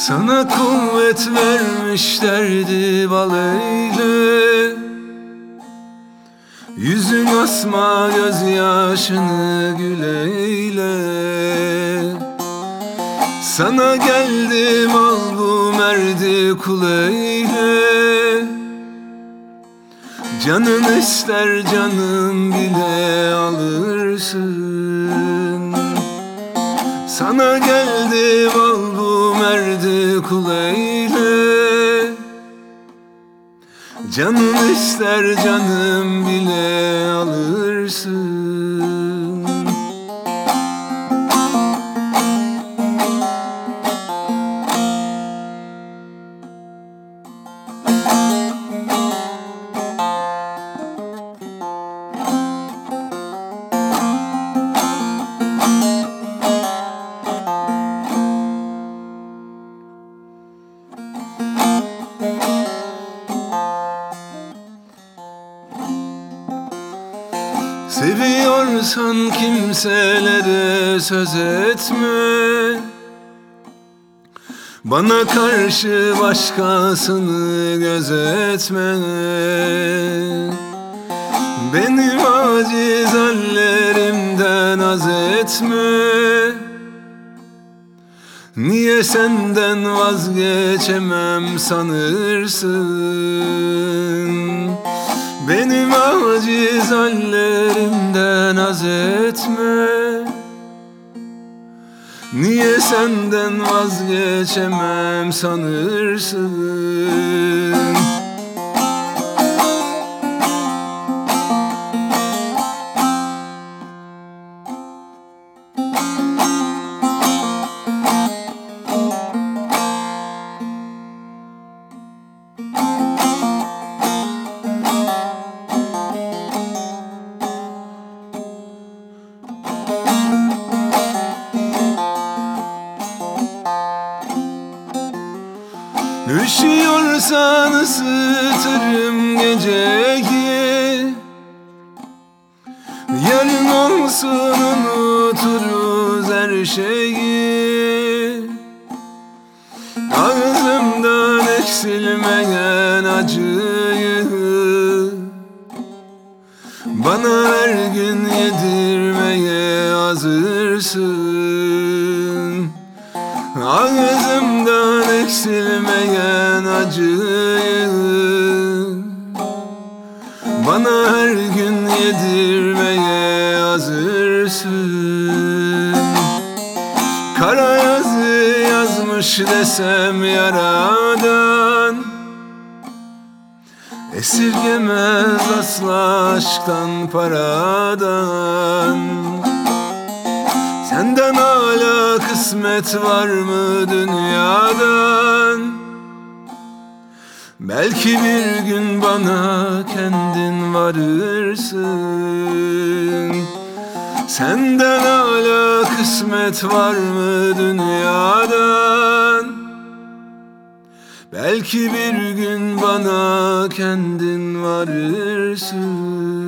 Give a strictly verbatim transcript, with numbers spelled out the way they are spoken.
Sana kuvvet vermişlerdi bal eyle. Yüzün asma gözyaşını gül eyle. Sana geldim al bu merdi kul eyle. Canın ister canım bile alırsın. Sana geldim al bu merdi kul eyle. Canın ister canım bile alırsın. Seviyorsan kimselere söz etme. Bana karşı başkasını gözetme. Benim aciz hallerimden haz etme. Niye senden vazgeçemem sanırsın? Benim aciz hallerimden haz etme. Niye senden vazgeçemem sanırsın? Üşüyorsan ısıtırım geceyi. Yarın olsun unuturuz her şeyi. Ağzımdan eksilmeyen acıyı bana her gün yedirmeye hazırsın. Ağzımdan eksilmeyen acıyı bana her gün yedirmeye hazırsın. Kara yazı yazmış desem yaradan, esirgemez asla aşktan paradan. Senden hala kısmet var mı dünyadan? Belki bir gün bana kendin varırsın. Senden hala kısmet var mı dünyadan? Belki bir gün bana kendin varırsın.